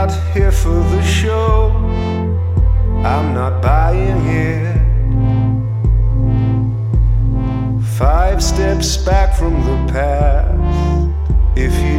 not here for the show. I'm not buying it. 5 steps back from the past. If you